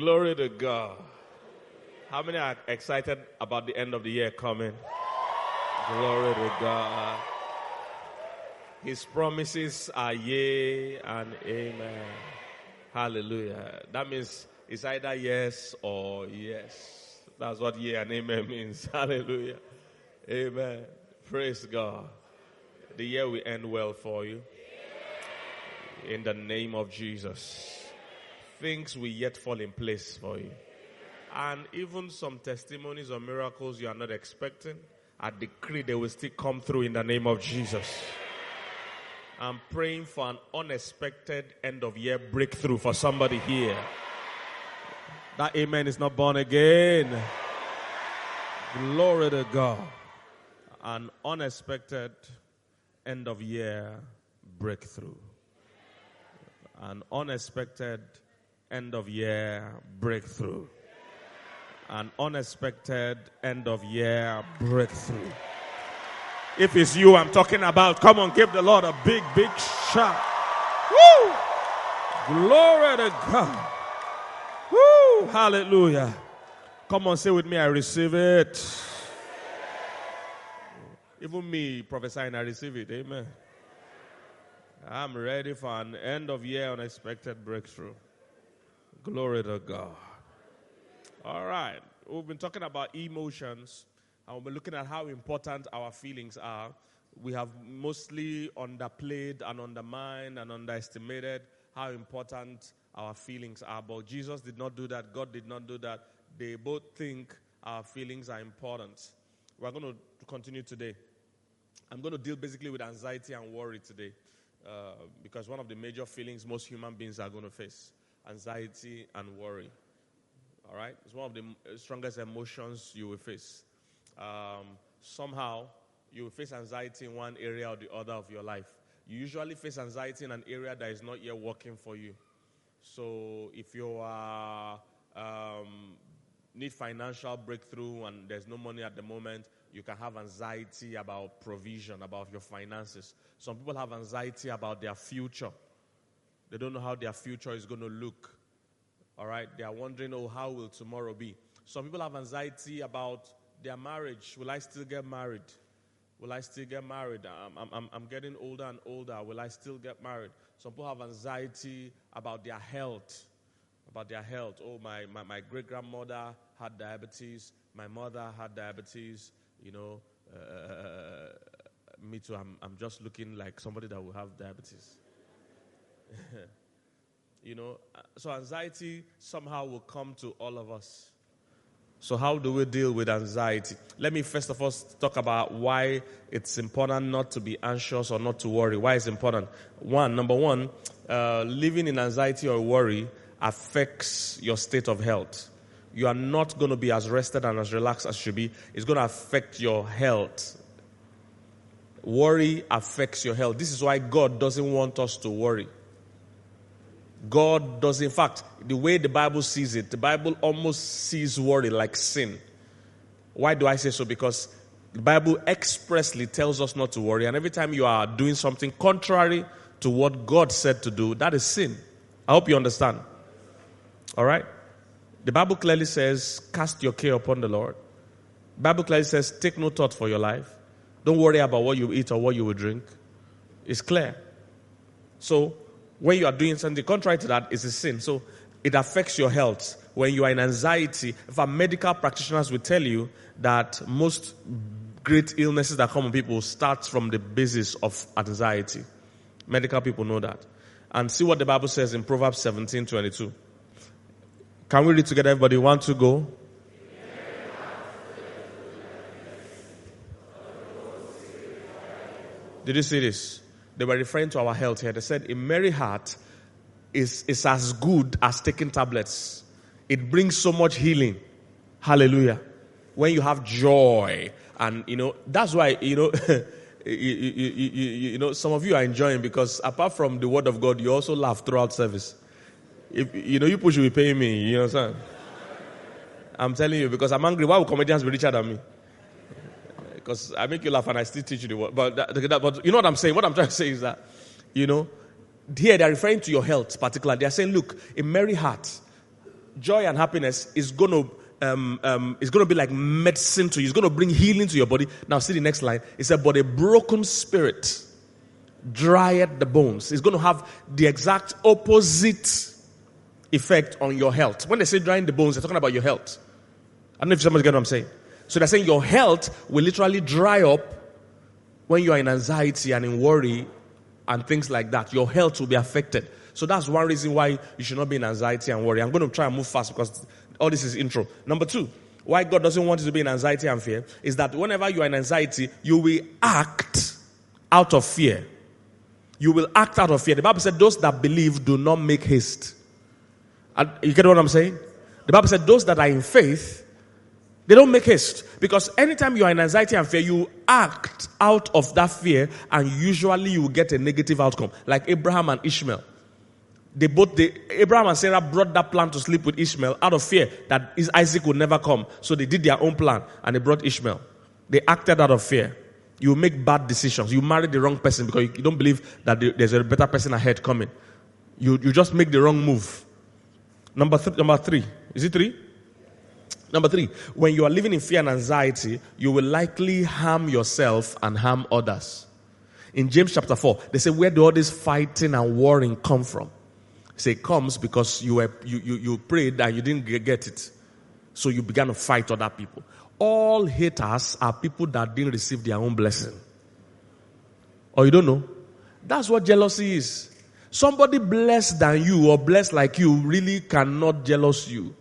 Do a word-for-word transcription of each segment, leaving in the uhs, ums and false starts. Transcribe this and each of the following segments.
Glory to God. How many are excited about the end of the year coming? Glory to God. His promises are yea and amen. Hallelujah. That means it's either yes or yes. That's what yea and amen means. Hallelujah. Amen. Praise God. The year will end well for you. In the name of Jesus. Things will yet fall in place for you. And even some testimonies or miracles you are not expecting, I decree they will still come through in the name of Jesus. I'm praying for an unexpected end of year breakthrough for somebody here. That amen is not born again. Glory to God. An unexpected end of year breakthrough. An unexpected end of year breakthrough. An unexpected end of year breakthrough. If it's you I'm talking about, come on, give the Lord a big, big shout. Woo! Glory to God. Woo! Hallelujah. Come on, say with me, I receive it. Even me prophesying, I receive it. Amen. I'm ready for an end of year unexpected breakthrough. Glory to God. All right. We've been talking about emotions, and we've been looking at how important our feelings are. We have mostly underplayed and undermined and underestimated how important our feelings are. But Jesus did not do that. God did not do that. They both think our feelings are important. We're going to continue today. I'm going to deal basically with anxiety and worry today. Uh, because one of the major feelings most human beings are going to face, anxiety and worry. All right? It's one of the strongest emotions you will face. Um, somehow, you will face anxiety in one area or the other of your life. You usually face anxiety in an area that is not yet working for you. So, if you are um, need financial breakthrough and there's no money at the moment, you can have anxiety about provision, about your finances. Some people have anxiety about their future. They don't know how their future is going to look. All right? They are wondering, oh, how will tomorrow be? Some people have anxiety about their marriage. Will I still get married? Will I still get married? I'm, I'm, I'm getting older and older. Will I still get married? Some people have anxiety about their health. About their health. Oh, my, my, my great-grandmother had diabetes. My mother had diabetes. You know, uh, me too, I'm, I'm just looking like somebody that will have diabetes. You know, so anxiety somehow will come to all of us. So how do we deal with anxiety? Let me first of all talk about why it's important not to be anxious or not to worry. Why it's important? One, number one, uh, living in anxiety or worry affects your state of health. You are not going to be as rested and as relaxed as you should be. It's going to affect your health. Worry affects your health. This is why God doesn't want us to worry. God does, in fact, the way the Bible sees it, the Bible almost sees worry like sin. Why do I say so? Because the Bible expressly tells us not to worry. And every time you are doing something contrary to what God said to do, that is sin. I hope you understand. All right? The Bible clearly says, cast your care upon the Lord. The Bible clearly says, take no thought for your life. Don't worry about what you eat or what you will drink. It's clear. So, when you are doing something contrary to that, it's a sin. So, it affects your health. When you are in anxiety, if our medical practitioners will tell you that most great illnesses that come on people start from the basis of anxiety. Medical people know that. And see what the Bible says in Proverbs seventeen twenty-two. Can we read together, everybody? One, two, go. Did you see this? They were referring to our health here. They said a merry heart is, is as good as taking tablets. It brings so much healing. Hallelujah. When you have joy. And, you know, that's why, you know, you, you, you, you, you know, some of you are enjoying because apart from the word of God, you also laugh throughout service. If, you know, you push will be paying me. You understand? I'm telling you, because I'm angry. Why would comedians be richer than me? Because I make you laugh and I still teach you the word. But, that, that, but you know what I'm saying? What I'm trying to say is that, you know, here they're referring to your health particularly. They're saying, look, a merry heart joy and happiness is going to um, um, is going to be like medicine to you. It's going to bring healing to your body. Now see the next line. It said, but a broken spirit drieth the bones. It's going to have the exact opposite effect on your health. When they say drying the bones, they're talking about your health. I don't know if somebody's getting what I'm saying. So they're saying your health will literally dry up when you are in anxiety and in worry and things like that. Your health will be affected. So that's one reason why you should not be in anxiety and worry. I'm going to try and move fast because all this is intro. Number two, why God doesn't want you to be in anxiety and fear is that whenever you are in anxiety, you will act out of fear. You will act out of fear. The Bible said those that believe do not make haste. And you get what I'm saying? The Bible said those that are in faith, they don't make haste. Because anytime you are in anxiety and fear, you act out of that fear and usually you will get a negative outcome. Like Abraham and Ishmael. They both, they, Abraham and Sarah brought that plan to sleep with Ishmael out of fear that Isaac would never come. So they did their own plan and they brought Ishmael. They acted out of fear. You make bad decisions. You marry the wrong person because you don't believe that there's a better person ahead coming. You you just make the wrong move. Number th- number three. Is it three? Number three. When you are living in fear and anxiety, you will likely harm yourself and harm others. In James chapter four, they say, where do all this fighting and warring come from? They say it comes because you, were, you, you, you prayed and you didn't get it. So you began to fight other people. All haters are people that didn't receive their own blessing. Or you don't know? That's what jealousy is. Somebody blessed than you or blessed like you really cannot jealous you.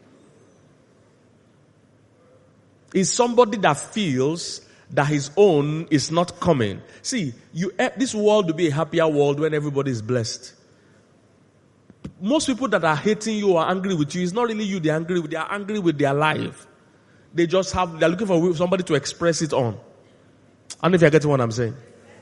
It's somebody that feels that his own is not coming. See, you, this world will be a happier world when everybody is blessed. Most people that are hating you or angry with you, it's not really you they're angry with. They are angry with their life. They just have, they're looking for somebody to express it on. I don't know if you're getting what I'm saying.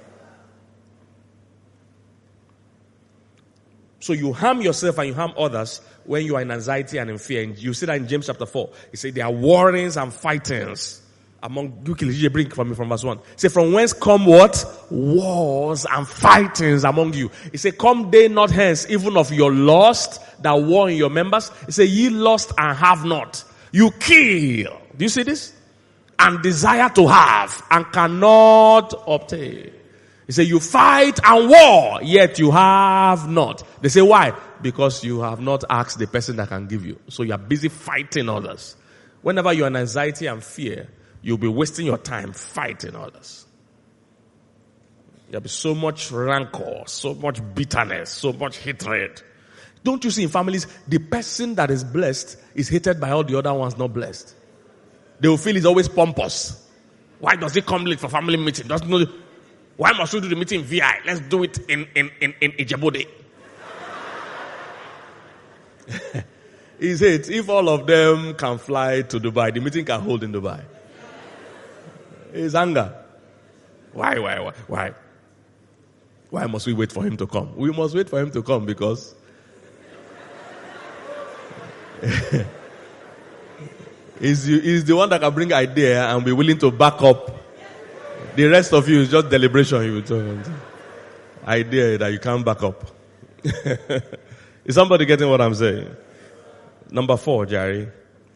So you harm yourself and you harm others when you are in anxiety and in fear. And you see that in James chapter four. He said there are warrings and fightings among, you bring from me from verse one. He said, from whence come what? Wars and fightings among you. He said, come they not hence, even of your lust that war in your members. He said, ye lust and have not. You kill. Do you see this? And desire to have and cannot obtain. He said, you fight and war, yet you have not. They say, why? Because you have not asked the person that can give you. So you are busy fighting others. Whenever you're in anxiety and fear, you'll be wasting your time fighting others. There'll be so much rancor, so much bitterness, so much hatred. Don't you see in families, the person that is blessed is hated by all the other ones not blessed. They will feel he's always pompous. Why does he come late for family meeting? Doesn't know. Why must we do the meeting V I? Let's do it in, in, in, in Ijebode. He said, if all of them can fly to Dubai, the meeting can hold in Dubai. It's anger. Why, why, why, why? Why must we wait for him to come? We must wait for him to come because he's, he's the one that can bring idea and be willing to back up. The rest of you is just deliberation. You will idea that you can't back up. Is somebody getting what I'm saying? Number four, Jerry.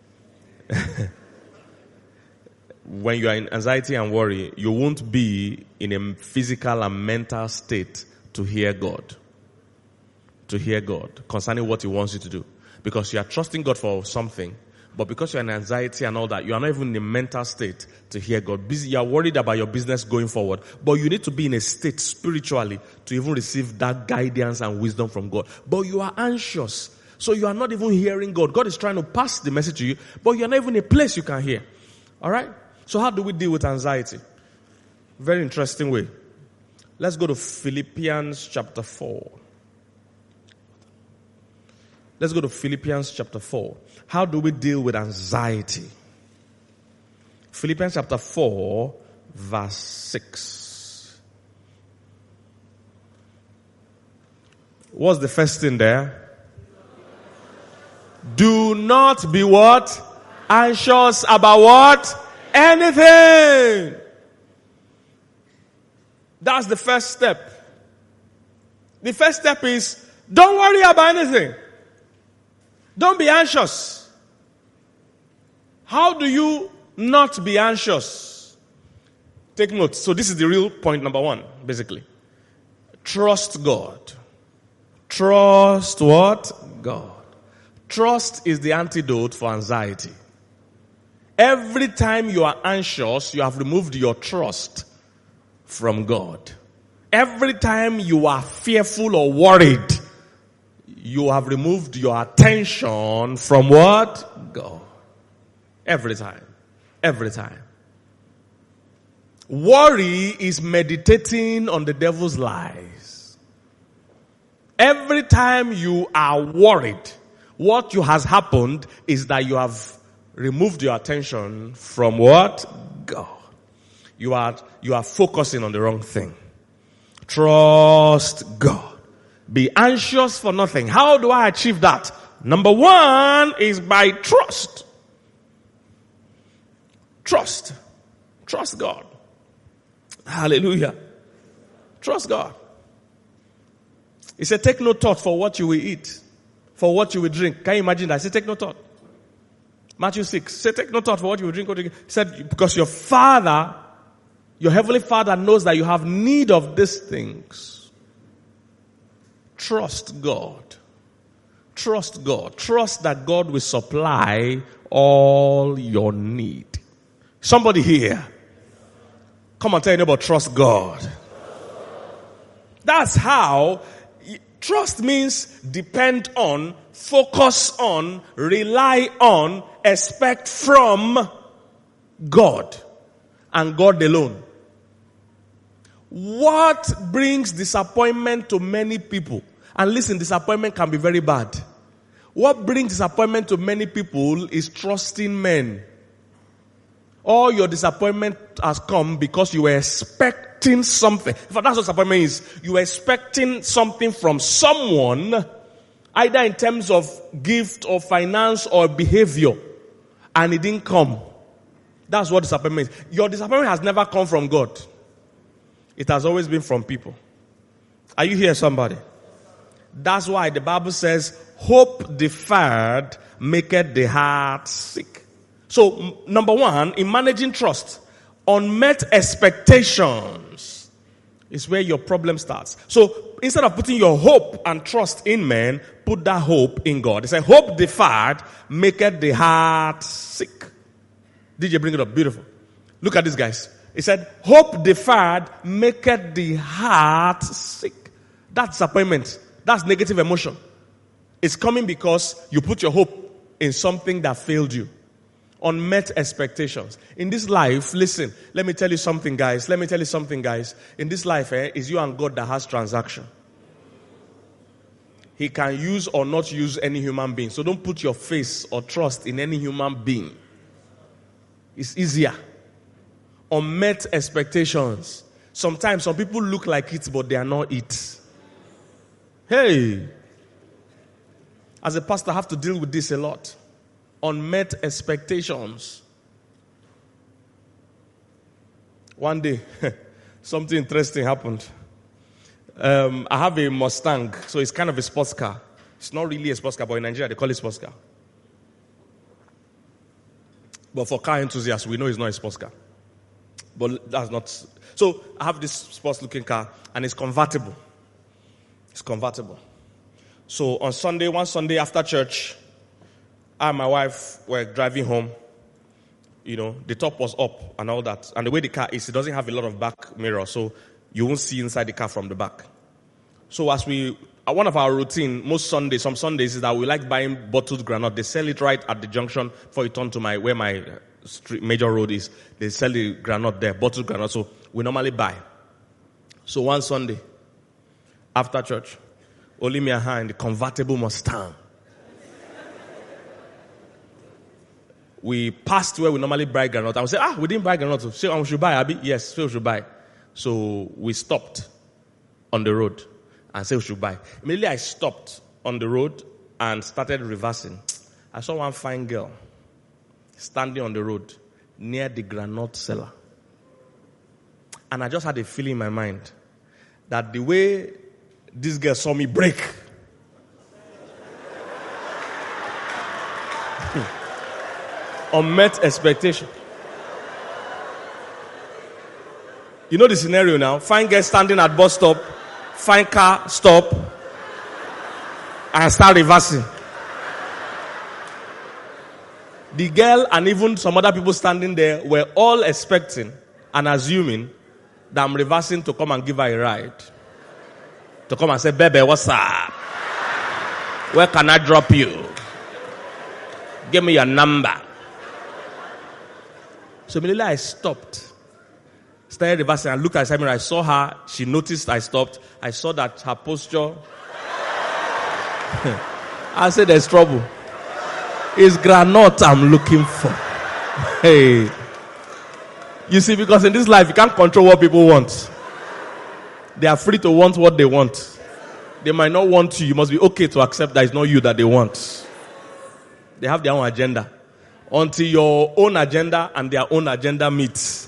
When you are in anxiety and worry, you won't be in a physical and mental state to hear God. To hear God concerning what He wants you to do. Because you are trusting God for something, but because you're in anxiety and all that, you are not even in a mental state to hear God. You are worried about your business going forward, but you need to be in a state spiritually to even receive that guidance and wisdom from God. But you are anxious, so you are not even hearing God. God is trying to pass the message to you, but you are not even in a place you can hear. All right? So how do we deal with anxiety? Very interesting way. Let's go to Philippians chapter four. Let's go to Philippians chapter four. How do we deal with anxiety? Philippians chapter four, verse six. What's the first thing there? Do not be what? Anxious about what? Anything. That's the first step. The first step is don't worry about anything. Don't be anxious. How do you not be anxious? Take note. So this is the real point number one, basically. Trust God. Trust what? God. Trust is the antidote for anxiety. Every time you are anxious, you have removed your trust from God. Every time you are fearful or worried, you have removed your attention from what? God. Every time. Every time. Worry is meditating on the devil's lies. Every time you are worried, what you has happened is that you have removed your attention from what? God. You are, you are focusing on the wrong thing. Trust God. Be anxious for nothing. How do I achieve that? Number one is by trust. Trust. Trust God. Hallelujah. Trust God. He said, take no thought for what you will eat, for what you will drink. Can you imagine that? He said, take no thought. Matthew six. Say, take no thought for what you will drink. What you... He said, because your Father, your Heavenly Father knows that you have need of these things. Trust God. Trust God. Trust that God will supply all your need. Somebody here. Come on, tell your neighbor, trust God. That's how. Trust means depend on, focus on, rely on, expect from God and God alone. What brings disappointment to many people? And listen, disappointment can be very bad. What brings disappointment to many people is trusting men. All your disappointment has come because you were expecting something. In fact, that's what disappointment is. You were expecting something from someone, either in terms of gift or finance or behavior, and it didn't come. That's what disappointment is. Your disappointment has never come from God. It has always been from people. Are you here, somebody? That's why the Bible says, hope deferred maketh the heart sick. So, m- number one, in managing trust, unmet expectations is where your problem starts. So, instead of putting your hope and trust in men, put that hope in God. It says, hope deferred maketh the heart sick. D J, bring it up. Beautiful. Look at this, guys. It said, hope deferred maketh the heart sick. That's disappointment. That's negative emotion. It's coming because you put your hope in something that failed you. Unmet expectations. In this life, listen, let me tell you something, guys. Let me tell you something, guys. In this life, eh, is you and God that has transaction. He can use or not use any human being. So don't put your face or trust in any human being. It's easier. Unmet expectations. Sometimes some people look like it, but they are not it. Hey. As a pastor, I have to deal with this a lot. Unmet expectations. One day, something interesting happened. Um, I have a Mustang, so it's kind of a sports car. It's not really a sports car, but in Nigeria they call it sports car. But for car enthusiasts, we know it's not a sports car. But that's not. So I have this sports-looking car, and it's convertible. It's convertible. So on Sunday, one Sunday after church, I and my wife were driving home. You know, the top was up and all that. And the way the car is, it doesn't have a lot of back mirror, so you won't see inside the car from the back. So as we, one of our routine, most Sundays, some Sundays, is that we like buying bottled granite. They sell it right at the junction before you turn to my, where my street, major road is. They sell the granite there, bottled granite. So we normally buy. So one Sunday, after church, only me and her in the convertible Mustang. We passed where we normally buy granite. I would say, ah, we didn't buy granite. So we should buy, Abby? Yes, so we should buy. So we stopped on the road and said we should buy. Immediately I stopped on the road and started reversing. I saw one fine girl standing on the road near the granite seller. And I just had a feeling in my mind that the way this girl saw me break, Unmet expectation. You know the scenario now? Find girl standing at bus stop, find car, stop, and start reversing. The girl and even some other people standing there were all expecting and assuming that I'm reversing to come and give her a ride. To come and say, baby, what's up? Where can I drop you? Give me your number. So immediately I stopped. Started reversing. I looked at Simon. I saw her. She noticed I stopped. I saw that her posture. I said, there's trouble. It's granite I'm looking for. Hey. You see, because in this life, you can't control what people want. They are free to want what they want. They might not want you. You must be okay to accept that it's not you that they want. They have their own agenda. Until your own agenda and their own agenda meets,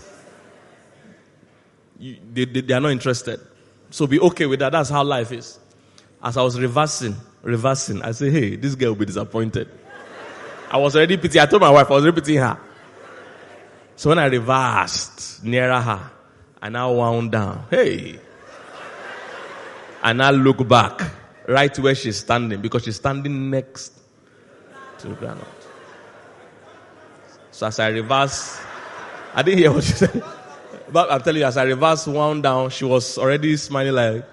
you, they, they, they are not interested. So be okay with that. That's how life is. As I was reversing, reversing, I said, hey, this girl will be disappointed. I was already pitying. I told my wife I was already pitying her. So when I reversed nearer her, I now wound down. Hey. And I look back right where she's standing because she's standing next to the granite. So as I reverse, I didn't hear what she said. But I'm telling you, as I reverse wound down, she was already smiling like,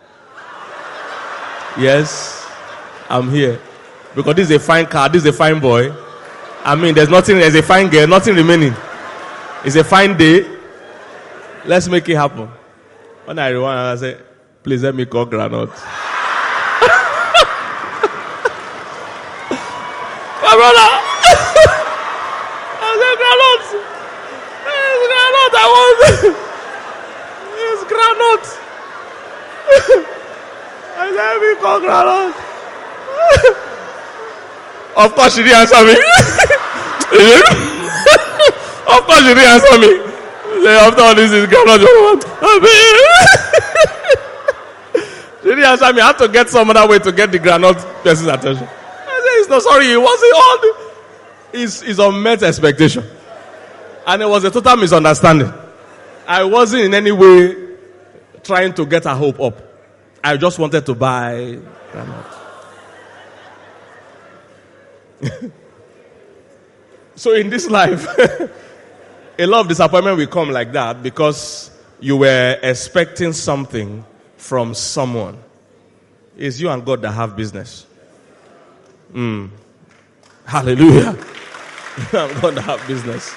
yes, I'm here. Because this is a fine car, this is a fine boy. I mean, there's nothing, there's a fine girl, nothing remaining. It's a fine day. Let's make it happen. When I rewind, I said, please let me call granite. My brother! I said, granite! It's granite, I want it! It's granite! I said, let me call granite. Of course she didn't answer me. Of course she didn't answer me. Say, after all this is granite. She didn't answer me. I had to get some other way to get the granite person's attention. I said, it's not sorry. It wasn't all. It's, it's unmet expectation. And it was a total misunderstanding. I wasn't in any way trying to get her hope up. I just wanted to buy granite. So in this life, a lot of disappointment will come like that because you were expecting something from someone. It's you and God that have business. Mm. Hallelujah. You and God that have business.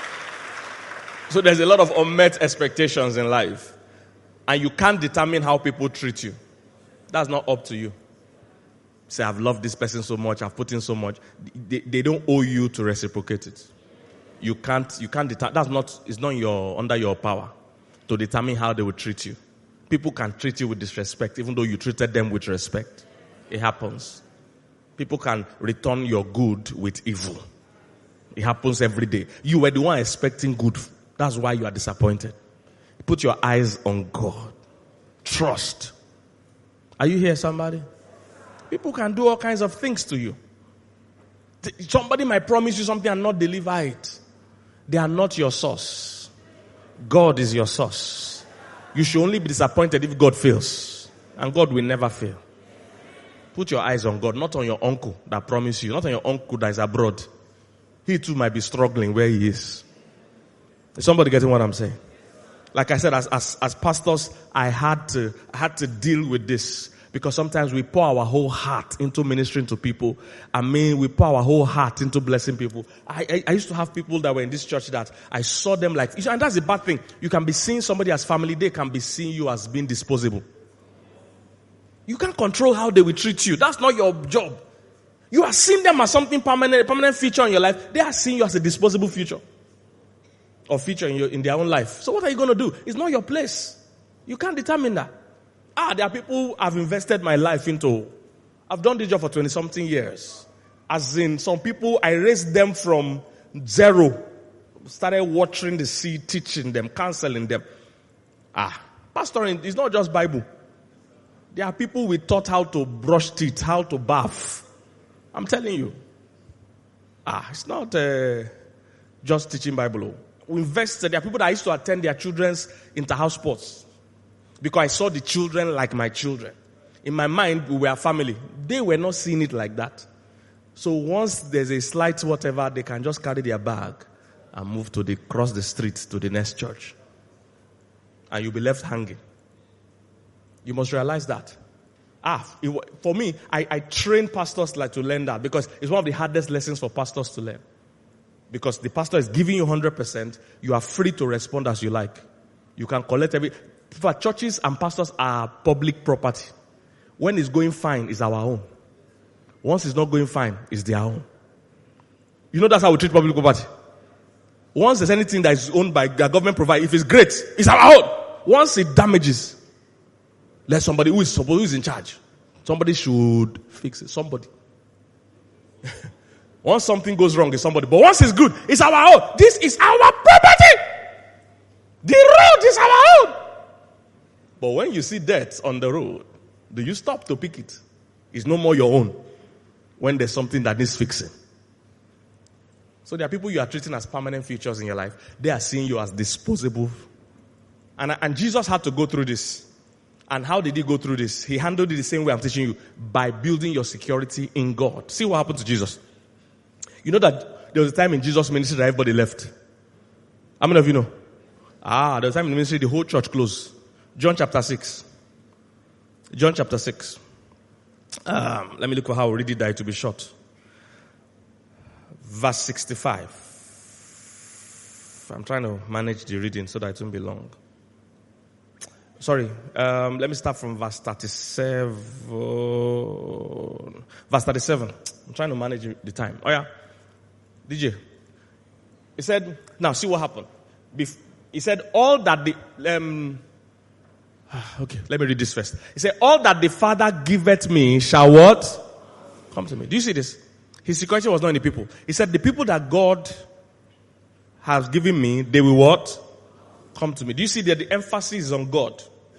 So there's a lot of unmet expectations in life. And you can't determine how people treat you. That's not up to you. Say, I've loved this person so much, I've put in so much. They, they don't owe you to reciprocate it. You can't, you can't determine. That's not, it's not your, under your power to determine how they will treat you. People can treat you with disrespect, even though you treated them with respect. It happens. People can return your good with evil. It happens every day. You were the one expecting good. That's why you are disappointed. Put your eyes on God. Trust. Are you here, somebody? People can do all kinds of things to you. Somebody might promise you something and not deliver it. They are not your source. God is your source. You should only be disappointed if God fails. And God will never fail. Put your eyes on God, not on your uncle that promised you, not on your uncle that is abroad. He too might be struggling where he is. Is somebody getting what I'm saying? Like I said, as, as, as pastors, I had to, I had to deal with this. Because sometimes we pour our whole heart into ministering to people. I mean, we pour our whole heart into blessing people. I, I, I used to have people that were in this church that I saw them like, and that's the bad thing. You can be seeing somebody as family, they can be seeing you as being disposable. You can't control how they will treat you. That's not your job. You are seeing them as something permanent, a permanent feature in your life. They are seeing you as a disposable feature. Or feature in, your, in their own life. So what are you going to do? It's not your place. You can't determine that. Ah, there are people I've invested my life into. I've done this job for twenty-something years. As in, some people, I raised them from zero. Started watering the seed, teaching them, counseling them. Ah, pastoring is not just Bible. There are people we taught how to brush teeth, how to bath. I'm telling you. Ah, it's not, uh, just teaching Bible. We invested. There are people that used to attend their children's inter-house sports because I saw the children like my children. In my mind, we were a family. They were not seeing it like that. So once there's a slight whatever, they can just carry their bag and move to the cross the street to the next church. And you'll be left hanging. You must realize that. Ah, it, for me, I, I train pastors like to learn that because it's one of the hardest lessons for pastors to learn. Because the pastor is giving you one hundred percent, you are free to respond as you like. You can collect every... For churches and pastors are public property. When it's going fine, it's our own. Once it's not going fine, it's their own. You know that's how we treat public property. Once there's anything that is owned by the government provide, if it's great, it's our own. Once it damages, let somebody who is supposed, who is in charge. Somebody should fix it. Somebody. Once something goes wrong, it's somebody. But once it's good, it's our own. This is our property. The road is our own. But when you see death on the road, do you stop to pick it? It's no more your own when there's something that needs fixing. So there are people you are treating as permanent features in your life. They are seeing you as disposable. And, and Jesus had to go through this. And how did he go through this? He handled it the same way I'm teaching you. By building your security in God. See what happened to Jesus. You know that there was a time in Jesus' ministry that everybody left. How many of you know? Ah, there was a time in the ministry the whole church closed. John chapter six. John chapter six. Um, let me look for how I read it that it will be short. Verse sixty-five. I'm trying to manage the reading so that it won't be long. Sorry. Um, let me start from verse thirty-seven. Verse thirty-seven. I'm trying to manage the time. Oh yeah. D J. He said, now see what happened. Bef- he said, all that the... Um, okay, let me read this first. He said, all that the Father giveth me shall what? Come to me. Do you see this? His security was not in the people. He said, the people that God has given me, they will what? Come to me. Do you see that the emphasis is on God?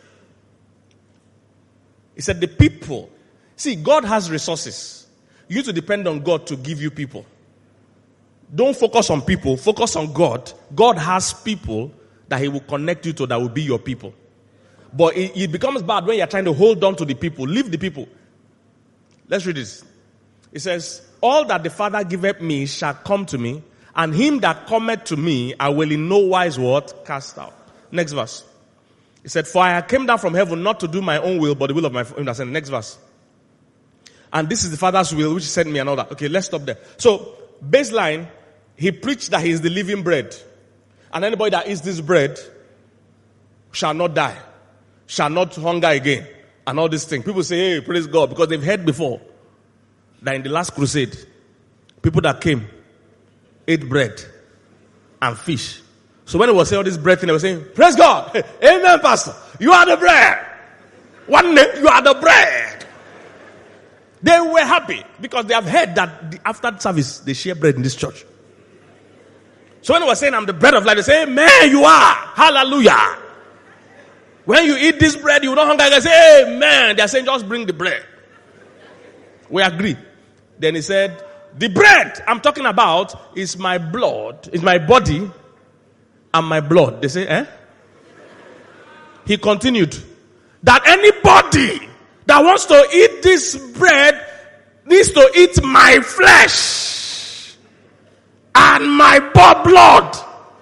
He said, the people. See, God has resources. You need to depend on God to give you people. Don't focus on people. Focus on God. God has people that he will connect you to that will be your people. But it, it becomes bad when you're trying to hold on to the people. Leave the people. Let's read this. It says, all that the Father giveth me shall come to me, and him that cometh to me I will in no wise what? Cast out. Next verse. He said, for I came down from heaven not to do my own will, but the will of my Father. Next verse. And this is the Father's will which sent me and all that. Okay, let's stop there. So, baseline, he preached that he is the living bread. And anybody that eats this bread shall not die, shall not hunger again, and all these things. People say, hey, praise God, because they've heard before that in the last crusade, people that came ate bread and fish. So when it was saying all this bread thing, they were saying, praise God, amen, pastor, you are the bread. One day, you are the bread. They were happy because they have heard that the, after service, they share bread in this church. So when he was saying, I'm the bread of life, they say, amen, you are. Hallelujah. When you eat this bread, you will not hunger. They say, amen. They are saying, just bring the bread. We agree. Then he said, the bread I'm talking about is my blood, is my body and my blood. They say, eh? He continued, that anybody that wants to eat this bread needs to eat my flesh and my blood.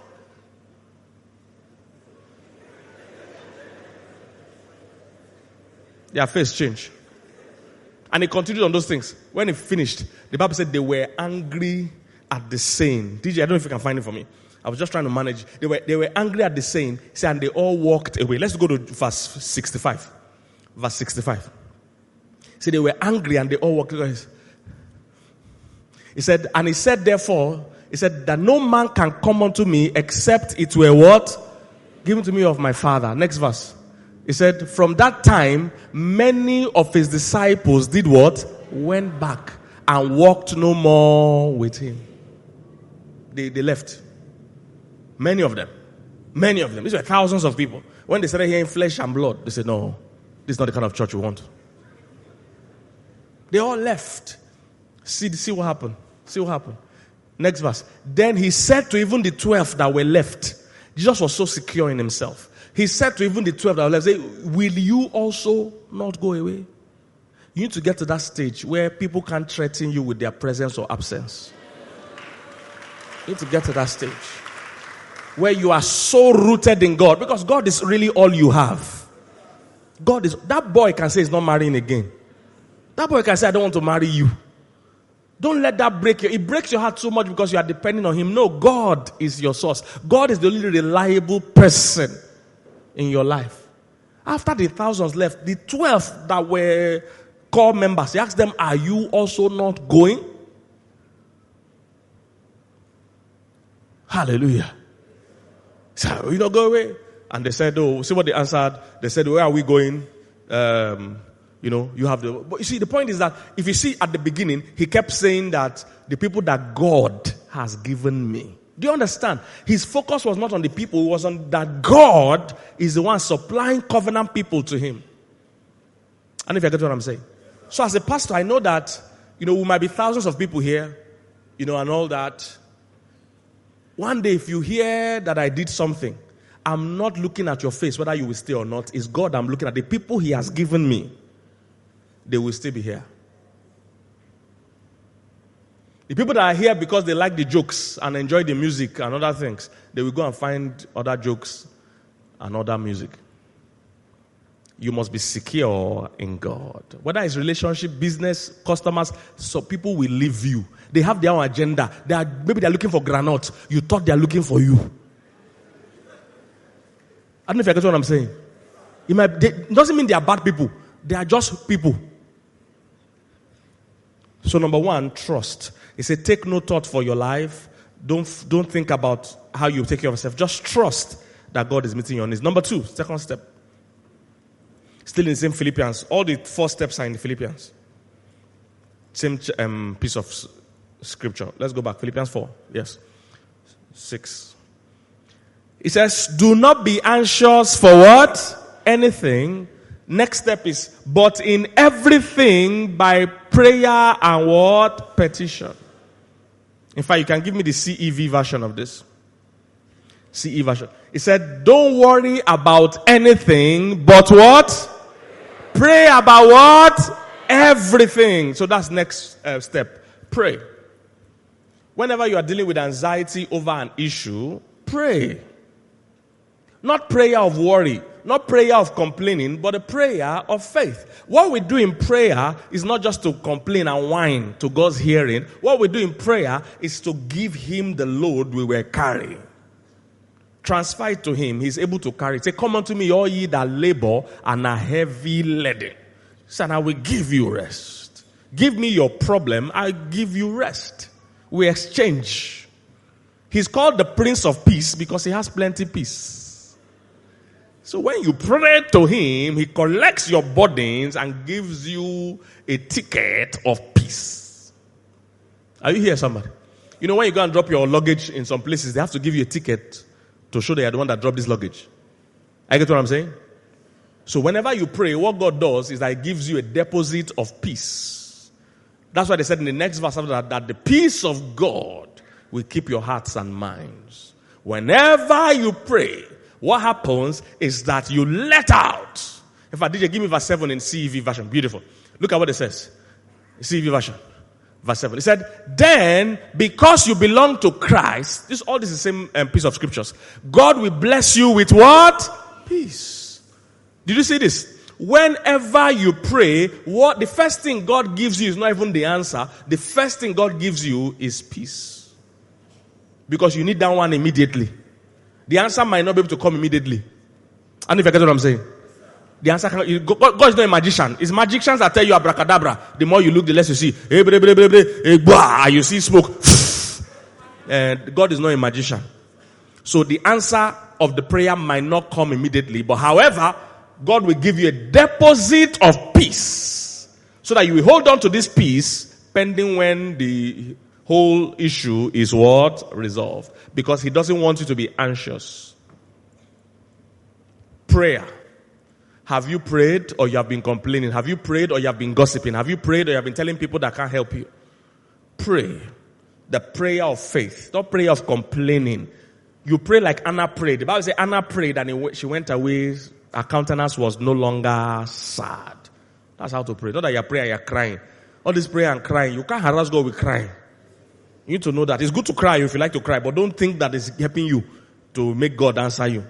Their face changed. And he continued on those things. When he finished, the Bible said they were angry at the saying. D J, I don't know if you can find it for me. I was just trying to manage. They were, they were angry at the saying. He said, and they all walked away. Let's go to verse sixty-five. Verse sixty-five. See, they were angry and they all walked away. He said, and he said, therefore, he said, that no man can come unto me except it were what? Given to me of my Father. Next verse. He said, from that time, many of his disciples did what? Went back and walked no more with him. They, they left. Many of them. Many of them. These were thousands of people. When they started hearing flesh and blood, they said, no, this is not the kind of church we want. They all left. See, see what happened. See what happened. Next verse. Then he said to even the twelve that were left, Jesus was so secure in himself. He said to even the twelve that were left, say, will you also not go away? You need to get to that stage where people can't threaten you with their presence or absence. You need to get to that stage where you are so rooted in God, because God is really all you have. God is, that boy can say he's not marrying again. That boy can say, I don't want to marry you. Don't let that break you. It breaks your heart so much because you are depending on him. No, God is your source. God is the only reliable person in your life. After the thousands left, the twelve that were core members, he asked them, are you also not going? Hallelujah. So, you know, go away. And they said, oh, see what they answered? They said, where are we going? Um, you know, you have the... But you see, the point is that if you see at the beginning, he kept saying that the people that God has given me. Do you understand? His focus was not on the people. It was on that God is the one supplying covenant people to him. And if you get what I'm saying. So as a pastor, I know that, you know, we might be thousands of people here, you know, and all that. One day, if you hear that I did something, I'm not looking at your face, whether you will stay or not. It's God I'm looking at. The people he has given me, they will still be here. The people that are here because they like the jokes and enjoy the music and other things, they will go and find other jokes and other music. You must be secure in God. Whether it's relationship, business, customers, so people will leave you. They have their own agenda. They are, maybe they're looking for granite. You thought they're looking for you. I don't know if you get what I'm saying. It might, they, it doesn't mean they are bad people. They are just people. So number one, trust. He said, take no thought for your life. Don't, don't think about how you take care of yourself. Just trust that God is meeting your needs. Number two, second step. Still in the same Philippians. All the four steps are in the Philippians. Same um, piece of s- scripture. Let's go back. Philippians four. Yes. six. It says, do not be anxious for what? Anything. Next step is, but in everything by prayer and what? Petition. In fact, you can give me the C E V version of this. C E version. It said, don't worry about anything, but what? Pray about what? Everything. So that's next uh, step. Pray. Whenever you are dealing with anxiety over an issue, pray. Not prayer of worry, not prayer of complaining, but a prayer of faith. What we do in prayer is not just to complain and whine to God's hearing. What we do in prayer is to give him the load we were carrying. Transfer it to him. He's able to carry it. Say, come unto me, all ye that labor and are heavy laden. Son, I will give you rest. Give me your problem, I give you rest. We exchange. He's called the Prince of Peace because he has plenty peace. So when you pray to him, he collects your burdens and gives you a ticket of peace. Are you here, somebody? You know, when you go and drop your luggage in some places, they have to give you a ticket to show they are the one that dropped this luggage. I get what I'm saying? So whenever you pray, what God does is that he gives you a deposit of peace. That's why they said in the next verse after that, that the peace of God will keep your hearts and minds. Whenever you pray, what happens is that you let out. In fact, D J, give me verse seven in C E V version. Beautiful. Look at what it says. C E V version. Verse seven. It said, then, because you belong to Christ, this all this is the same um, piece of scriptures. God will bless you with what? Peace. Did you see this? Whenever you pray, what the first thing God gives you is not even the answer. The first thing God gives you is peace. Because you need that one immediately. The answer might not be able to come immediately. And if you get what I'm saying, the answer can, God, God is not a magician. It's magicians that tell you abracadabra. The more you look, the less you see. Hey, bre, bre, bre, bre, hey, bah, you see smoke. And God is not a magician. So the answer of the prayer might not come immediately. But however, God will give you a deposit of peace. So that you will hold on to this peace pending when the whole issue is what? Resolved. Because he doesn't want you to be anxious. Prayer. Have you prayed or you have been complaining? Have you prayed or you have been gossiping? Have you prayed or you have been telling people that can't help you? Pray. The prayer of faith, not prayer of complaining. You pray like Anna prayed. The Bible says Anna prayed and she went away. Her countenance was no longer sad. That's how to pray. Not that you're praying, you're crying. All this prayer and crying, you can't harass God with crying. You need to know that. It's good to cry if you like to cry, but don't think that it's helping you to make God answer you.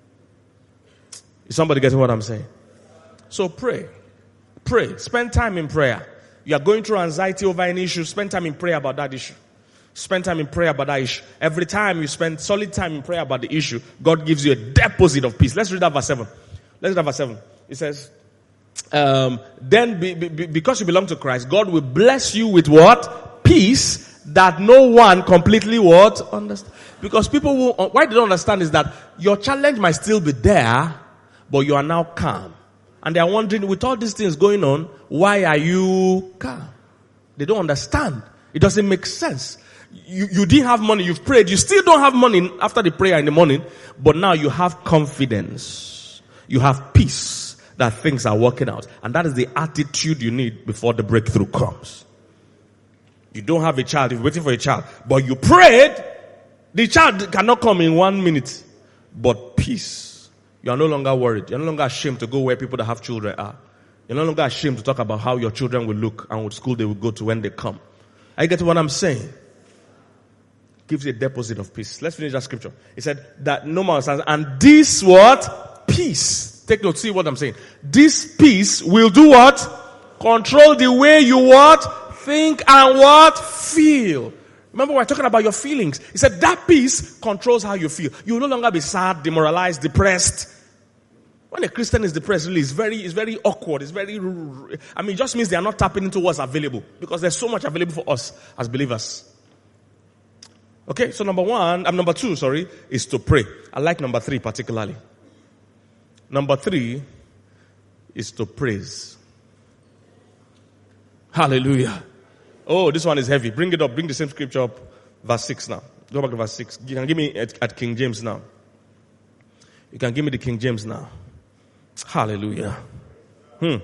Is somebody getting what I'm saying? So pray. Pray. Spend time in prayer. You are going through anxiety over an issue. Spend time in prayer about that issue. Spend time in prayer about that issue. Every time you spend solid time in prayer about the issue, God gives you a deposit of peace. Let's read that verse seven. Let's read that verse seven. It says, um, then be, be, because you belong to Christ, God will bless you with what? Peace that no one completely what? Understand. Because people will, why they don't understand is that your challenge might still be there, but you are now calm. And they are wondering, with all these things going on, why are you calm? They don't understand. It doesn't make sense. You, you didn't have money, you've prayed, you still don't have money after the prayer in the morning, but now you have confidence. You have peace that things are working out. And that is the attitude you need before the breakthrough comes. You don't have a child, you're waiting for a child, but you prayed, the child cannot come in one minute. But peace. You are no longer worried. You're no longer ashamed to go where people that have children are. You're no longer ashamed to talk about how your children will look and what school they will go to when they come. I get what I'm saying. Gives you a deposit of peace. Let's finish that scripture. It said that no man understands. And this what? Peace. Take note, see what I'm saying. This peace will do what? Control the way you what? Think and what? Feel. Remember we're talking about your feelings. He said that peace controls how you feel. You will no longer be sad, demoralized, depressed. When a Christian is depressed, really, it's very, it's very awkward. It's very, I mean, it just means they are not tapping into what's available. Because there's so much available for us as believers. Okay, so number one, um, number two, sorry, is to pray. I like number three particularly. Number three is to praise. Hallelujah. Oh, this one is heavy. Bring it up. Bring the same scripture up. Verse six now. Go back to verse six. You can give me at, at King James now. You can give me the King James now. Hallelujah. Hmm.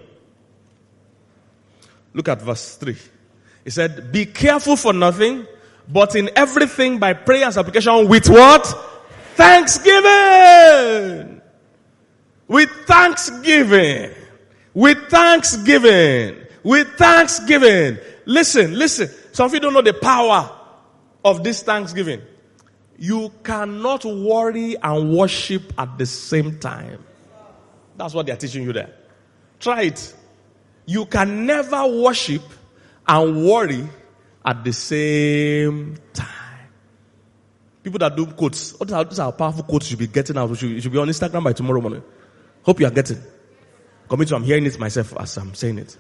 Look at verse three. It said, be careful for nothing, but in everything by prayer and supplication with what? Thanksgiving. With thanksgiving. With thanksgiving. With thanksgiving. Listen, listen. Some of you don't know the power of this thanksgiving. You cannot worry and worship at the same time. That's what they are teaching you there. Try it. You can never worship and worry at the same time. People that do quotes, these are, these are powerful quotes you should be getting out. You should, you should be on Instagram by tomorrow morning. Hope you are getting. Commit to, I'm hearing it myself as I'm saying it.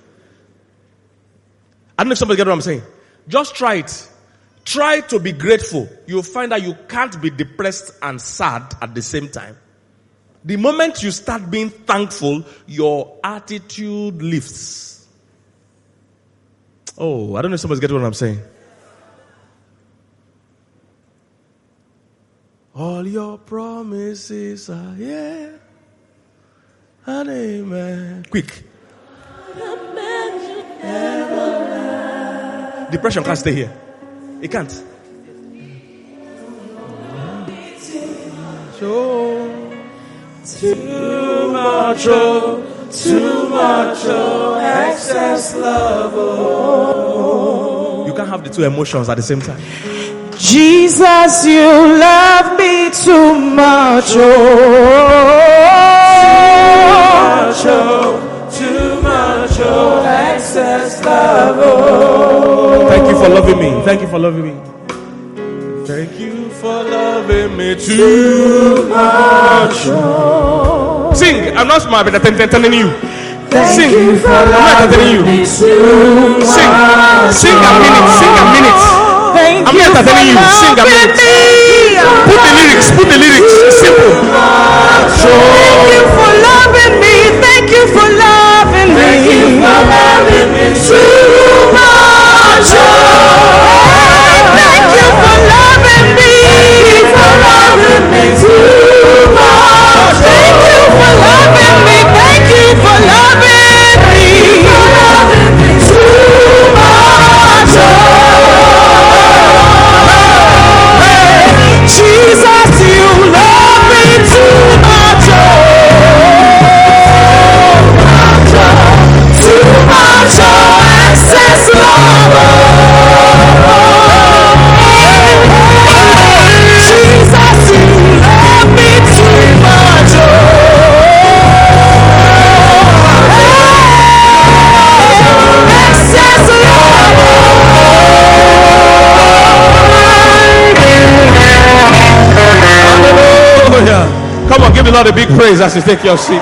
I don't know if somebody get what I'm saying. Just try it. Try to be grateful. You'll find that you can't be depressed and sad at the same time. The moment you start being thankful, your attitude lifts. Oh, I don't know if somebody's getting what I'm saying. All your promises are yeah and amen. Quick. Depression can't stay here. It can't. So, too much, oh, too much, oh, excess love. Oh. You can't have the two emotions at the same time. Jesus, you love me too much, oh. Too much, oh, too much, oh, excess love. Oh. Thank you for loving me. Thank you for loving me. Thank you for loving me too much. Oh. Sing. I'm not smart, but I'm telling you. Thank Sing. you for I'm loving you. me too much. Sing. Sing a minute. Sing a minute. Thank I'm you not telling you. Sing a minute. me. Put the lyrics. Put the lyrics. Simple. Thank you for loving me. Thank you for loving me. Thank you for loving me too much. Thank you for loving me. For loving me too much. Thank you for loving me. Thank you for loving me. For loving me too much. Lord a big praise as you take your seat.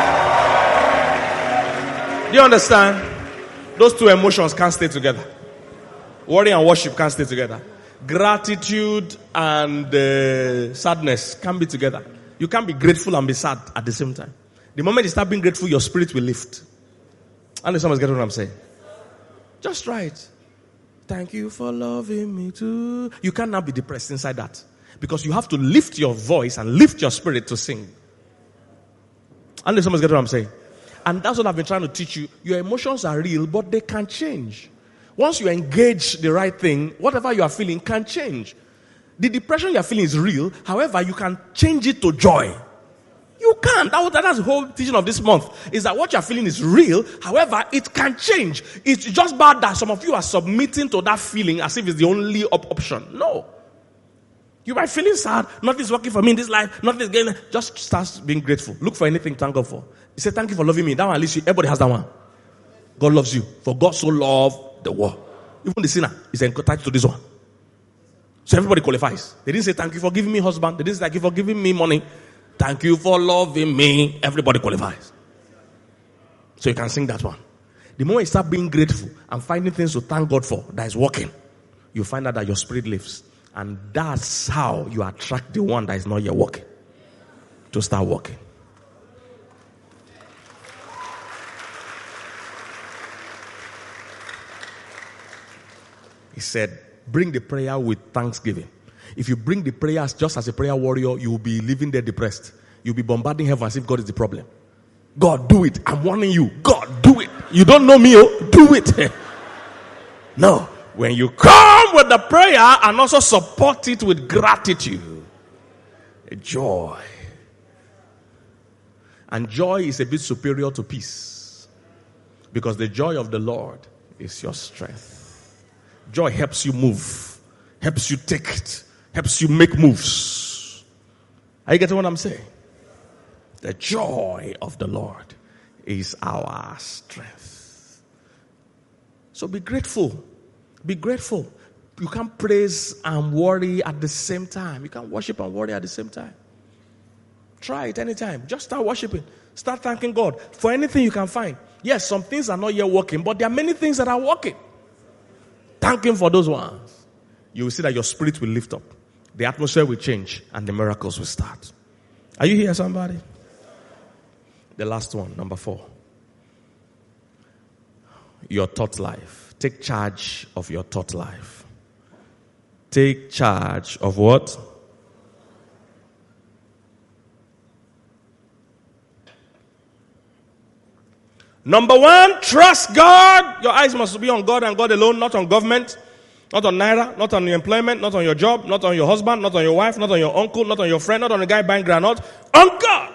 Do you understand? Those two emotions can't stay together. Worry and worship can't stay together. Gratitude and uh, sadness can't be together. You can't be grateful and be sad at the same time. The moment you start being grateful, your spirit will lift. I know someone's getting what I'm saying. Just try it. Thank you for loving me too. You can't now be depressed inside that. Because you have to lift your voice and lift your spirit to sing. I know someone's getting what I'm saying. And that's what I've been trying to teach you. Your emotions are real, but they can change. Once you engage the right thing, whatever you are feeling can change. The depression you are feeling is real. However, you can change it to joy. You can. That, that's the whole teaching of this month. Is that what you are feeling is real. However, it can change. It's just bad that some of you are submitting to that feeling as if it's the only op- option. No. You might be feeling sad. Nothing's working for me in this life. Nothing's getting. Just start being grateful. Look for anything to thank God for. He said, thank you for loving me. That one, at least you, everybody has that one. God loves you. For God so loved the world. Even the sinner is entitled to this one. So everybody qualifies. They didn't say thank you for giving me husband. They didn't say thank you for giving me money. Thank you for loving me. Everybody qualifies. So you can sing that one. The moment you start being grateful and finding things to thank God for that is working, you find out that your spirit lives. And that's how you attract the one that is not yet working to start working. He said, bring the prayer with thanksgiving. If you bring the prayers just as a prayer warrior, you will be living there depressed. You'll be bombarding heaven as if God is the problem. God, do it. I'm warning you. God, do it. You don't know me, oh, do it. No. When you come with the prayer and also support it with gratitude, joy. And joy is a bit superior to peace. Because the joy of the Lord is your strength. Joy helps you move, helps you take it, helps you make moves. Are you getting what I'm saying? The joy of the Lord is our strength. So be grateful. Be grateful. You can't praise and worry at the same time. You can't worship and worry at the same time. Try it anytime. Just start worshiping. Start thanking God for anything you can find. Yes, some things are not yet working, but there are many things that are working. Thank Him for those ones. You will see that your spirit will lift up. The atmosphere will change and the miracles will start. Are you here, somebody? The last one, number four. Your thought life. Take charge of your thought life. Take charge of what? Number one, trust God. Your eyes must be on God and God alone, not on government, not on naira, not on your employment, not on your job, not on your husband, not on your wife, not on your uncle, not on your friend, not on the guy buying granite, on God.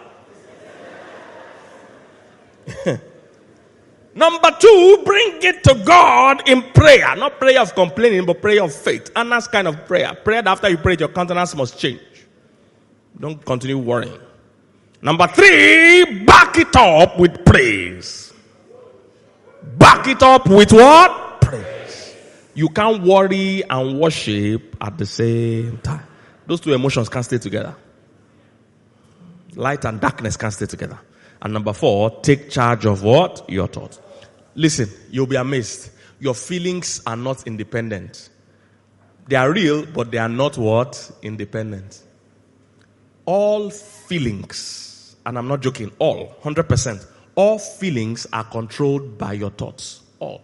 Number two, bring it to God in prayer. Not prayer of complaining, but prayer of faith. And that's kind of prayer. Prayer that after you pray, your countenance must change. Don't continue worrying. Number three, back it up with praise. Back it up with what? Praise. You can't worry and worship at the same time. Those two emotions can't stay together. Light and darkness can't stay together. And number four, take charge of what? Your thoughts. Listen, you'll be amazed. Your feelings are not independent. They are real, but they are not what? Independent. All feelings, and I'm not joking, all, one hundred percent, all feelings are controlled by your thoughts. All.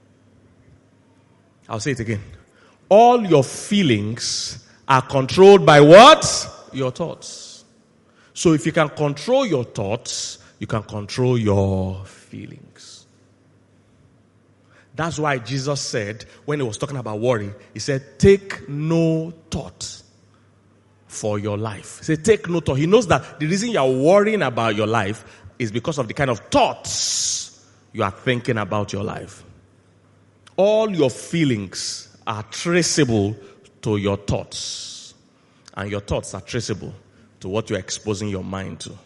I'll say it again. All your feelings are controlled by what? Your thoughts. So if you can control your thoughts, you can control your feelings. That's why Jesus said, when he was talking about worry, he said, take no thought for your life. He said, take no thought. He knows that the reason you are worrying about your life is because of the kind of thoughts you are thinking about your life. All your feelings are traceable to your thoughts. And your thoughts are traceable to what you're exposing your mind to.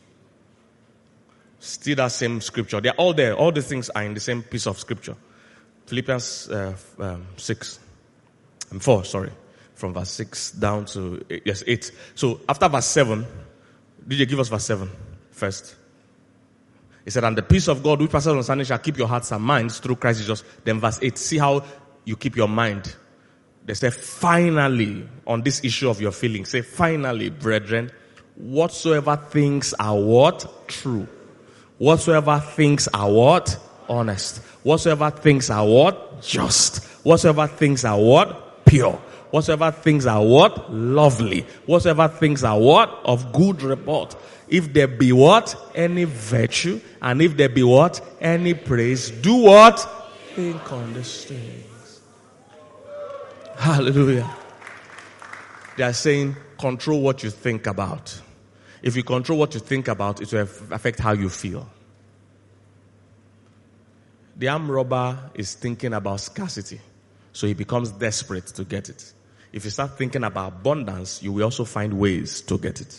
Still that same scripture. They're all there. All the things are in the same piece of scripture. Philippians uh, um, six. And four, sorry. From verse six down to, eight, yes, eight. So after verse seven, D J, give us verse seven first. He said, and the peace of God, which passes understanding, shall keep your hearts and minds through Christ Jesus. Then verse eight, see how you keep your mind. They say, finally, on this issue of your feelings, say, finally, brethren, whatsoever things are what? True. Whatsoever things are what? Honest. Whatsoever things are what? Just. Whatsoever things are what? Pure. Whatsoever things are what? Lovely. Whatsoever things are what? Of good report. If there be what? Any virtue. And if there be what? Any praise. Do what? Think on these things. Hallelujah. They are saying, control what you think about. If you control what you think about, it will affect how you feel. The armed robber is thinking about scarcity, so he becomes desperate to get it. If you start thinking about abundance, you will also find ways to get it.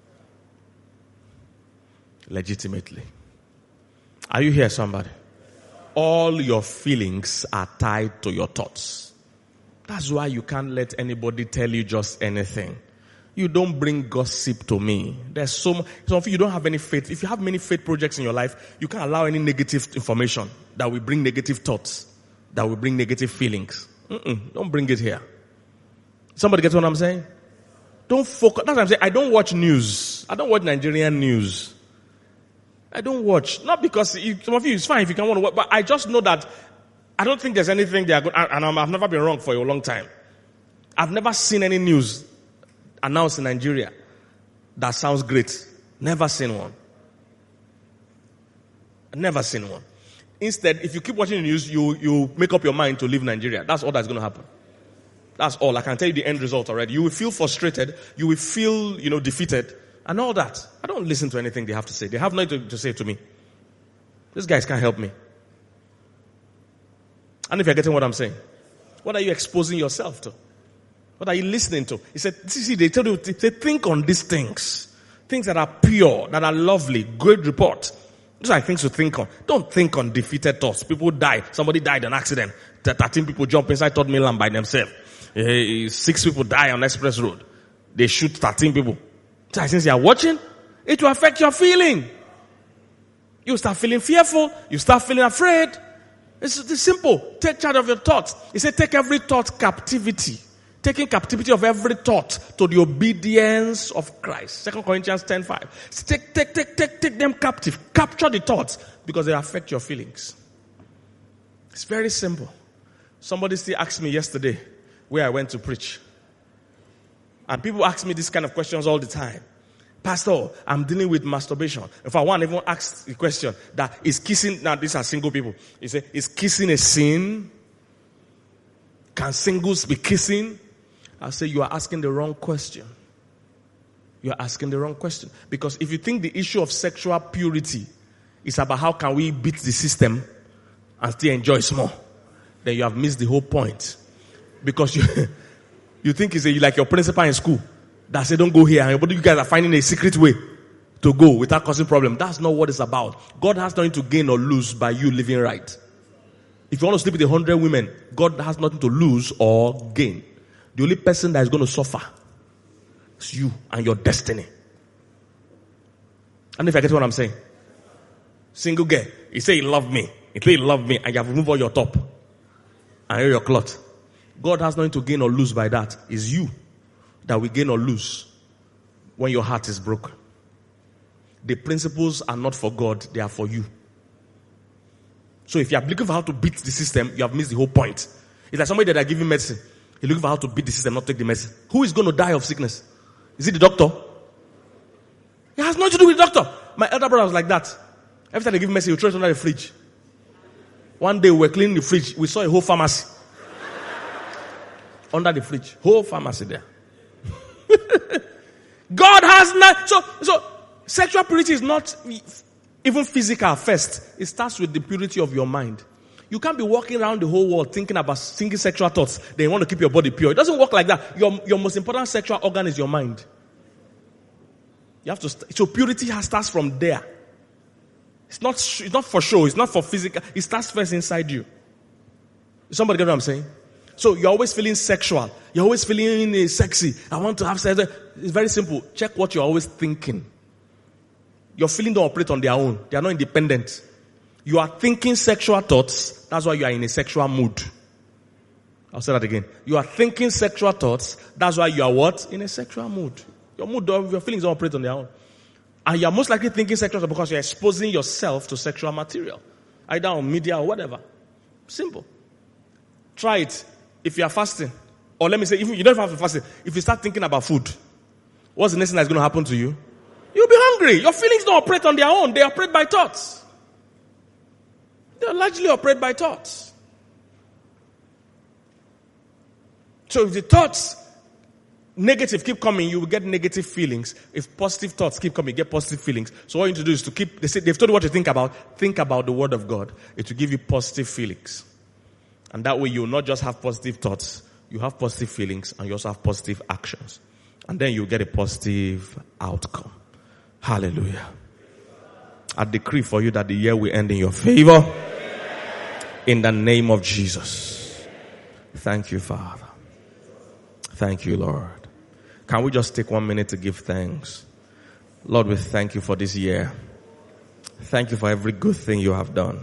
Legitimately. Are you here, somebody? All your feelings are tied to your thoughts. That's why you can't let anybody tell you just anything. You don't bring gossip to me. There's so much. Some of you don't have any faith. If you have many faith projects in your life, you can't allow any negative information that will bring negative thoughts, that will bring negative feelings. Mm-mm, don't bring it here. Somebody gets what I'm saying? Don't focus. That's what I'm saying. I don't watch news. I don't watch Nigerian news. I don't watch. Not because you, some of you, it's fine if you can want to watch, but I just know that I don't think there's anything they are good. And I've never been wrong for a long time. I've never seen any news announced in Nigeria that sounds great. Never seen one. Never seen one. Instead, if you keep watching the news, you, you make up your mind to leave Nigeria. That's all that's going to happen. That's all. I can tell you the end result already. You will feel frustrated. You will feel, you know, defeated. And all that. I don't listen to anything they have to say. They have nothing to, to say to me. These guys can't help me. And if you're getting what I'm saying, what are you exposing yourself to? What are you listening to? He said, see, they tell you, they say, think on these things. Things that are pure, that are lovely, great report. Those are things to think on. Don't think on defeated thoughts. People die. Somebody died in an accident. thirteen people jump inside third mainland by themselves. Six people die on Express Road. They shoot thirteen people. So since you are watching, it will affect your feeling. You start feeling fearful. You start feeling afraid. It's, it's simple. Take charge of your thoughts. He said, take every thought captivity. Taking captivity of every thought to the obedience of Christ. Second Corinthians ten five. Take, take, take, take, take them captive. Capture the thoughts because they affect your feelings. It's very simple. Somebody still asked me yesterday where I went to preach. And people ask me these kind of questions all the time. Pastor, I'm dealing with masturbation. In fact, one even asked the question that is kissing, now these are single people. He said, is kissing a sin? Can singles be kissing? I say, you are asking the wrong question. You are asking the wrong question. Because if you think the issue of sexual purity is about how can we beat the system and still enjoy small, then you have missed the whole point. Because you, you think it's a, like your principal in school that say don't go here, but you guys are finding a secret way to go without causing problem. That's not what it's about. God has nothing to gain or lose by you living right. If you want to sleep with a hundred women, God has nothing to lose or gain. The only person that is going to suffer is you and your destiny. And if I get what I'm saying, single girl, he say he love me, he say he love me, and you have removed all your top and your cloth. God has nothing to gain or lose by that. It's you that will gain or lose when your heart is broken. The principles are not for God, they are for you. So if you are looking for how to beat the system, you have missed the whole point. It's like somebody that are giving medicine. You're looking for how to beat the system, not take the medicine. Who is going to die of sickness? Is it the doctor? It has nothing to do with the doctor. My elder brother was like that. Every time they give medicine, you throw it under the fridge. One day we were cleaning the fridge. We saw a whole pharmacy. Under the fridge. Whole pharmacy there. God has not. So, so sexual purity is not even physical first. It starts with the purity of your mind. You can't be walking around the whole world thinking about single sexual thoughts. Then you want to keep your body pure. It doesn't work like that. Your, your most important sexual organ is your mind. You have to. St- so purity has, starts from there. It's not. It's not for show. It's not for physical. It starts first inside you. Somebody get what I'm saying? So you're always feeling sexual. You're always feeling uh, sexy. I want to have sex. It's very simple. Check what you're always thinking. Your feelings don't operate on their own. They are not independent. You are thinking sexual thoughts. That's why you are in a sexual mood. I'll say that again. You are thinking sexual thoughts. That's why you are what? In a sexual mood. Your mood, your feelings don't operate on their own. And you are most likely thinking sexual because you're exposing yourself to sexual material. Either on media or whatever. Simple. Try it. If you are fasting. Or let me say, if you don't have to fast, if you start thinking about food, what's the next thing that's going to happen to you? You'll be hungry. Your feelings don't operate on their own. They operate by thoughts. They largely operate by thoughts. So if the thoughts, negative, keep coming, you will get negative feelings. If positive thoughts keep coming, you get positive feelings. So what you need to do is to keep, they say, they've told you what to think about. Think about the word of God. It will give you positive feelings. And that way you will not just have positive thoughts. You have positive feelings and you also have positive actions. And then you get a positive outcome. Hallelujah. I decree for you that the year will end in your favor. In the name of Jesus. Thank you, Father. Thank you, Lord. Can we just take one minute to give thanks? Lord, we thank you for this year. Thank you for every good thing you have done.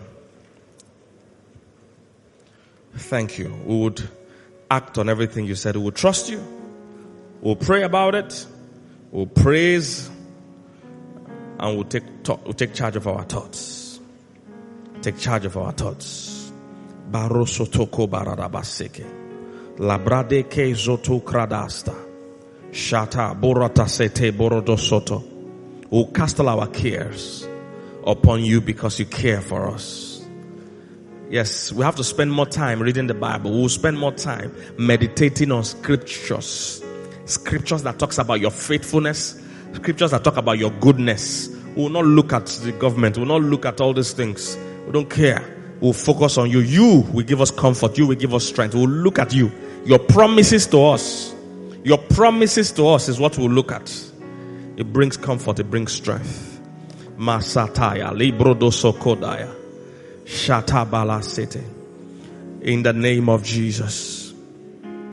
Thank you. We would act on everything you said. We will trust you. We'll pray about it. We'll praise. And we'll take, we'll take charge of our thoughts. Take charge of our thoughts. Barosotoko baradabaseke. Labrade ke zoto kradasta. Shata borata sete borodosoto. We'll cast all our cares upon you because you care for us. Yes, we have to spend more time reading the Bible. We'll spend more time meditating on scriptures. Scriptures that talks about your faithfulness. Scriptures that talk about your goodness. We will not look at the government. We will not look at all these things. We don't care. We'll focus on you. You will give us comfort. You will give us strength. We'll look at you. Your promises to us. Your promises to us is what we'll look at. It brings comfort. It brings strength. Masataya librodosokodaya. Shatabala City. In the name of Jesus.